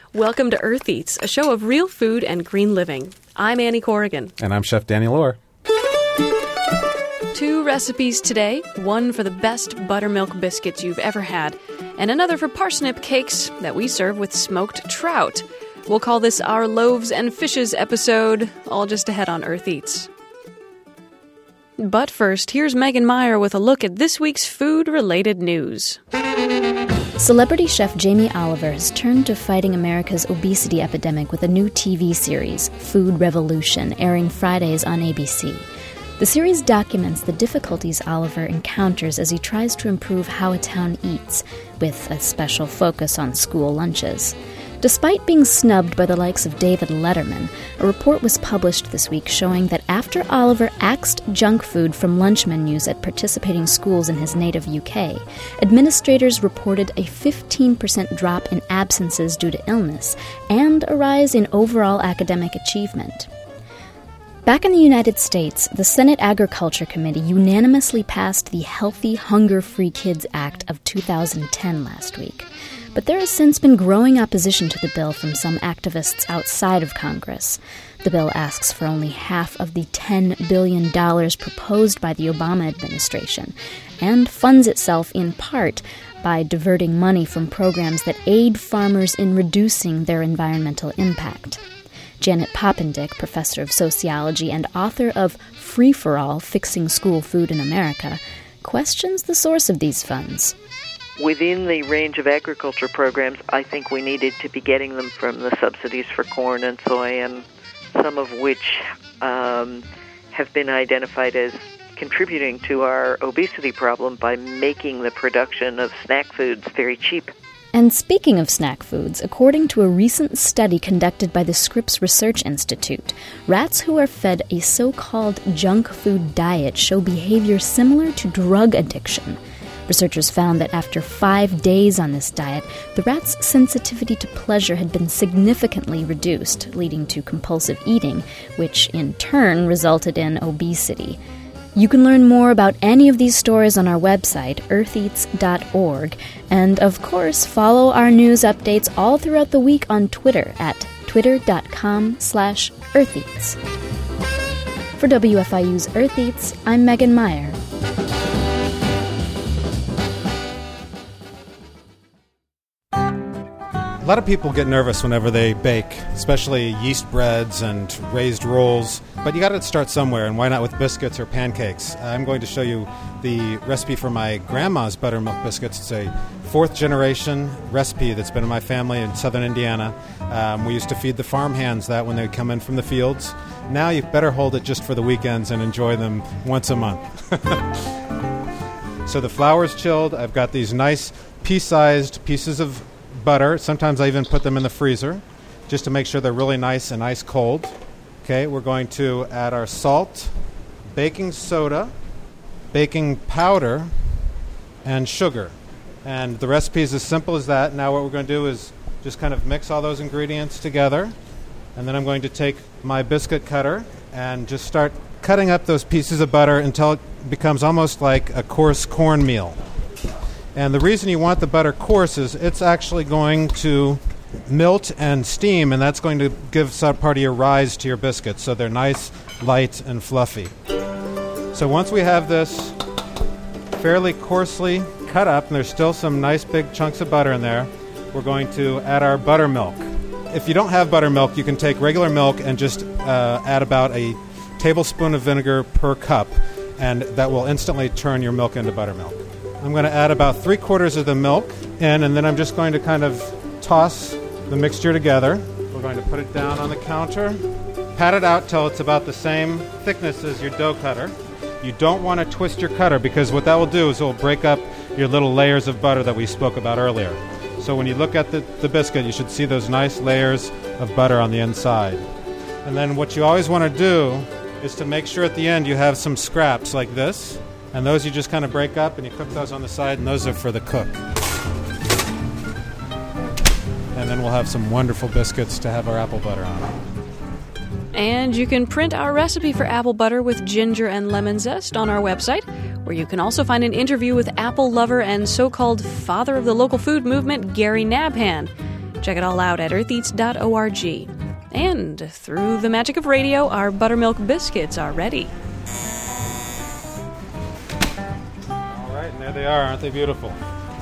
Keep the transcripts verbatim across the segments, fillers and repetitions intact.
Welcome to Earth Eats, a show of real food and green living. I'm Annie Corrigan. And I'm Chef Danny Lohr. Two recipes today, one for the best buttermilk biscuits you've ever had, and another for parsnip cakes that we serve with smoked trout. We'll call this our Loaves and Fishes episode, all just ahead on Earth Eats. But first, here's Megan Meyer with a look at this week's food-related news. Celebrity chef Jamie Oliver has turned to fighting America's obesity epidemic with a new T V series, Food Revolution, airing Fridays on A B C. The series documents the difficulties Oliver encounters as he tries to improve how a town eats, with a special focus on school lunches. Despite being snubbed by the likes of David Letterman, a report was published this week showing that after Oliver axed junk food from lunch menus at participating schools in his native U K, administrators reported a fifteen percent drop in absences due to illness and a rise in overall academic achievement. Back in the United States, the Senate Agriculture Committee unanimously passed the Healthy, Hunger-Free Kids Act of two thousand ten last week. But there has since been growing opposition to the bill from some activists outside of Congress. The bill asks for only half of the ten billion dollars proposed by the Obama administration, and funds itself in part by diverting money from programs that aid farmers in reducing their environmental impact. Janet Poppendieck, professor of sociology and author of Free for All, Fixing School Food in America, questions the source of these funds. Within the range of agriculture programs, I think we needed to be getting them from the subsidies for corn and soy, and some of which um, have been identified as contributing to our obesity problem by making the production of snack foods very cheap. And speaking of snack foods, according to a recent study conducted by the Scripps Research Institute, rats who are fed a so-called junk food diet show behavior similar to drug addiction. Researchers found that after five days on this diet, the rats' sensitivity to pleasure had been significantly reduced, leading to compulsive eating, which in turn resulted in obesity. You can learn more about any of these stories on our website, earth eats dot org, and of course, follow our news updates all throughout the week on Twitter at twitter.com slash eartheats. For W F I U's Earth Eats, I'm Megan Meyer. A lot of people get nervous whenever they bake, especially yeast breads and raised rolls. But you got to start somewhere, and why not with biscuits or pancakes? I'm going to show you the recipe for my grandma's buttermilk biscuits. It's a fourth-generation recipe that's been in my family in southern Indiana. Um, we used to feed the farm hands that when they would come in from the fields. Now you better hold it just for the weekends and enjoy them once a month. So the flour's chilled. I've got these nice pea-sized pieces of butter. Sometimes I even put them in the freezer just to make sure they're really nice and ice cold. Okay, we're going to add our salt, baking soda, baking powder, and sugar. And the recipe is as simple as that. Now what we're going to do is just kind of mix all those ingredients together. And then I'm going to take my biscuit cutter and just start cutting up those pieces of butter until it becomes almost like a coarse cornmeal. And the reason you want the butter coarse is it's actually going to melt and steam, and that's going to give some part of your rise to your biscuits, so they're nice, light, and fluffy. So once we have this fairly coarsely cut up, and there's still some nice big chunks of butter in there, we're going to add our buttermilk. If you don't have buttermilk, you can take regular milk and just uh, add about a tablespoon of vinegar per cup, and that will instantly turn your milk into buttermilk. I'm going to add about three quarters of the milk in, and then I'm just going to kind of toss the mixture together. We're going to put it down on the counter, pat it out till it's about the same thickness as your dough cutter. You don't want to twist your cutter, because what that will do is it will break up your little layers of butter that we spoke about earlier. So when you look at the, the biscuit, you should see those nice layers of butter on the inside. And then what you always want to do is to make sure at the end you have some scraps like this. And those you just kind of break up and you cook those on the side, and those are for the cook. And then we'll have some wonderful biscuits to have our apple butter on. And you can print our recipe for apple butter with ginger and lemon zest on our website, where you can also find an interview with apple lover and so-called father of the local food movement, Gary Nabhan. Check it all out at earth eats dot org. And through the magic of radio, our buttermilk biscuits are ready. All right, and there they are. Aren't they beautiful?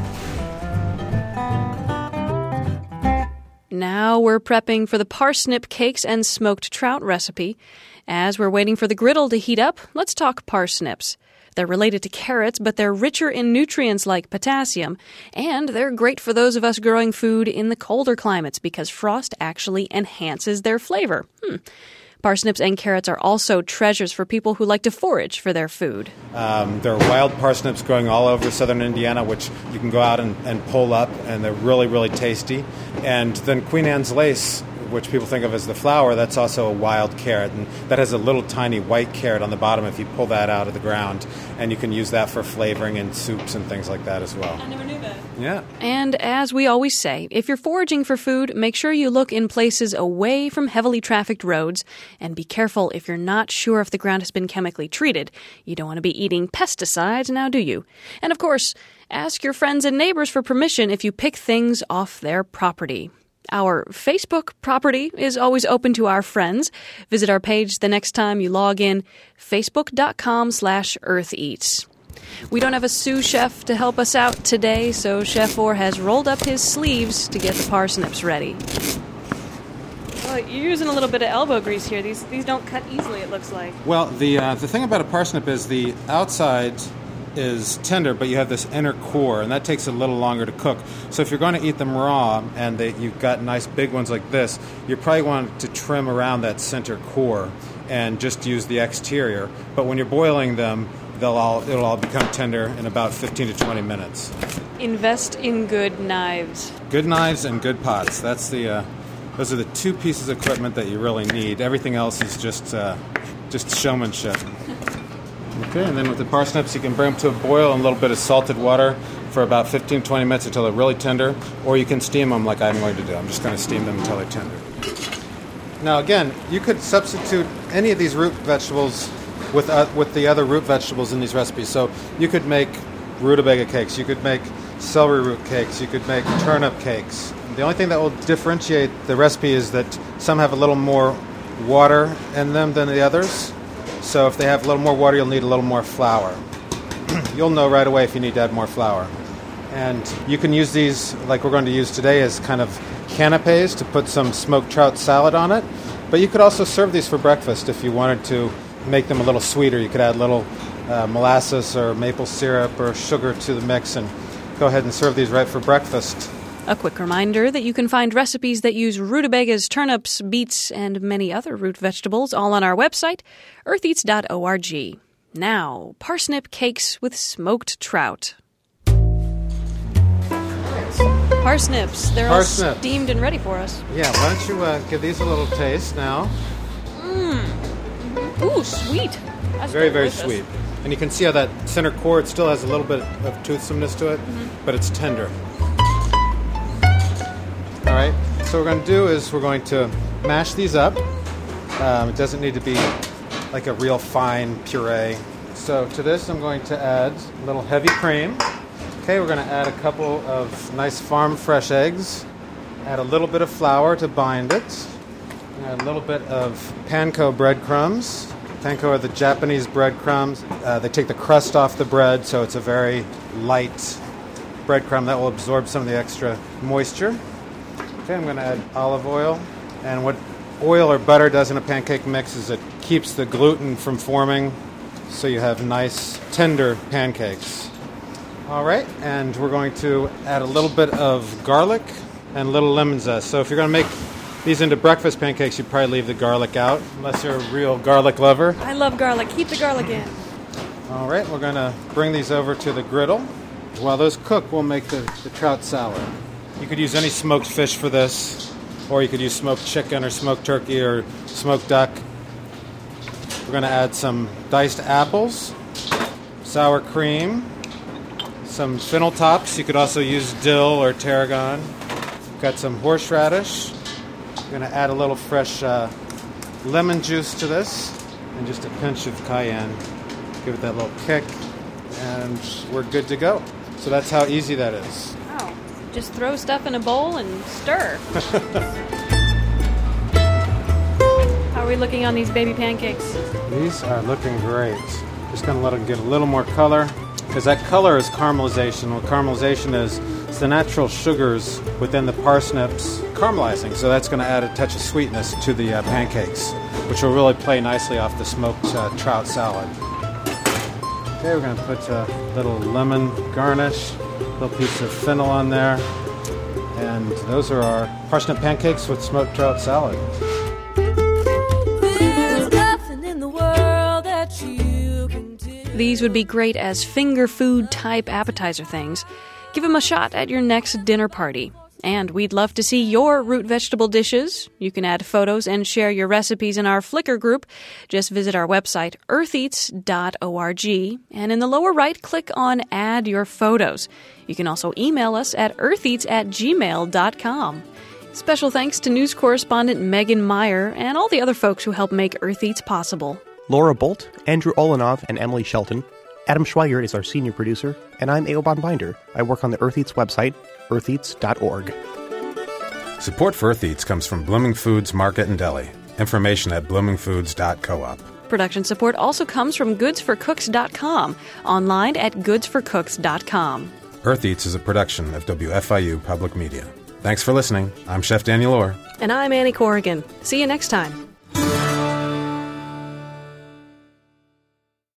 Now we're prepping for the parsnip cakes and smoked trout recipe. As we're waiting for the griddle to heat up, let's talk parsnips. They're related to carrots, but they're richer in nutrients like potassium, and they're great for those of us growing food in the colder climates because frost actually enhances their flavor. Hmm. Parsnips and carrots are also treasures for people who like to forage for their food. Um, there are wild parsnips growing all over southern Indiana, which you can go out and, and pull up, and they're really, really tasty. And then Queen Anne's lace, which people think of as the flower, that's also a wild carrot, and that has a little tiny white carrot on the bottom if you pull that out of the ground, and you can use that for flavoring in soups and things like that as well. I never knew that. Yeah. And as we always say, if you're foraging for food, make sure you look in places away from heavily trafficked roads, and be careful if you're not sure if the ground has been chemically treated. You don't want to be eating pesticides, now do you? And of course, ask your friends and neighbors for permission if you pick things off their property. Our Facebook property is always open to our friends. Visit our page the next time you log in, facebook.com slash eartheats. We don't have a sous chef to help us out today, so Chef Orr has rolled up his sleeves to get the parsnips ready. Well, you're using a little bit of elbow grease here. These these don't cut easily, it looks like. Well, the uh, the thing about a parsnip is the outside is tender, but you have this inner core, and that takes a little longer to cook. So if you're going to eat them raw, and they, you've got nice big ones like this, you probably want to trim around that center core and just use the exterior. But when you're boiling them, they'll all it'll all become tender in about fifteen to twenty minutes. Invest in good knives. Good knives and good pots. That's the uh, those are the two pieces of equipment that you really need. Everything else is just uh, just showmanship. Okay, and then with the parsnips, you can bring them to a boil in a little bit of salted water for about fifteen to twenty minutes until they're really tender, or you can steam them like I'm going to do. I'm just going to steam them until they're tender. Now, again, you could substitute any of these root vegetables with uh, with the other root vegetables in these recipes. So you could make rutabaga cakes, you could make celery root cakes, you could make turnip cakes. The only thing that will differentiate the recipe is that some have a little more water in them than the others. So if they have a little more water, you'll need a little more flour. You'll know right away if you need to add more flour. And you can use these, like we're going to use today, as kind of canapes to put some smoked trout salad on it. But you could also serve these for breakfast if you wanted to make them a little sweeter. You could add a little uh, molasses or maple syrup or sugar to the mix and go ahead and serve these right for breakfast. A quick reminder that you can find recipes that use rutabagas, turnips, beets, and many other root vegetables all on our website, earth eats dot org. Now, parsnip cakes with smoked trout. Parsnips. They're Parsnip. all steamed and ready for us. Yeah, why don't you uh, give these a little taste now? Mmm. Ooh, sweet. That's Very, delicious. very sweet. And you can see how that center core, it still has a little bit of toothsomeness to it, mm-hmm. but it's tender. All right, so what we're going to do is we're going to mash these up. Um, it doesn't need to be like a real fine puree. So to this, I'm going to add a little heavy cream. Okay, we're going to add a couple of nice farm fresh eggs. Add a little bit of flour to bind it. Add a little bit of panko breadcrumbs. Panko are the Japanese breadcrumbs. Uh, they take the crust off the bread, so it's a very light breadcrumb that will absorb some of the extra moisture. Okay, I'm going to add olive oil. And what oil or butter does in a pancake mix is it keeps the gluten from forming, so you have nice, tender pancakes. All right, and we're going to add a little bit of garlic and a little lemon zest. So if you're going to make these into breakfast pancakes, you'd probably leave the garlic out, unless you're a real garlic lover. I love garlic. Keep the garlic in. All right, we're going to bring these over to the griddle. While those cook, we'll make the, the trout salad. You could use any smoked fish for this, or you could use smoked chicken or smoked turkey or smoked duck. We're going to add some diced apples, sour cream, some fennel tops. You could also use dill or tarragon. We've got some horseradish. We're going to add a little fresh uh, lemon juice to this and just a pinch of cayenne. Give it that little kick, and we're good to go. So that's how easy that is. Wow. just throw stuff in a bowl and stir. How are we looking on these baby pancakes? These are looking great. Just going to let them get a little more color, because that color is caramelization. What caramelization is, it's the natural sugars within the parsnips caramelizing, so that's going to add a touch of sweetness to the uh, pancakes, which will really play nicely off the smoked uh, trout salad. Okay, we're going to put a little lemon garnish, a little piece of fennel on there, and those are our parsnip pancakes with smoked trout salad. There's nothing in the world that you can do. These would be great as finger food type appetizer things. Give them a shot at your next dinner party. And we'd love to see your root vegetable dishes. You can add photos and share your recipes in our Flickr group. Just visit our website, earth eats dot org, and in the lower right, click on Add Your Photos. You can also email us at eartheats at gmail dot com. Special thanks to news correspondent Megan Meyer and all the other folks who help make Earth Eats possible. Laura Bolt, Andrew Olenov, and Emily Shelton. Adam Schweigert is our senior producer, and I'm Eoban Binder. I work on the Earth Eats website, earth eats dot org. Support for Earth Eats comes from Blooming Foods Market and Deli. Information at blooming foods dot coop. Production support also comes from goods for cooks dot com, online at goods for cooks dot com. Earth Eats is a production of W F I U Public Media. Thanks for listening. I'm Chef Daniel Orr. And I'm Annie Corrigan. See you next time.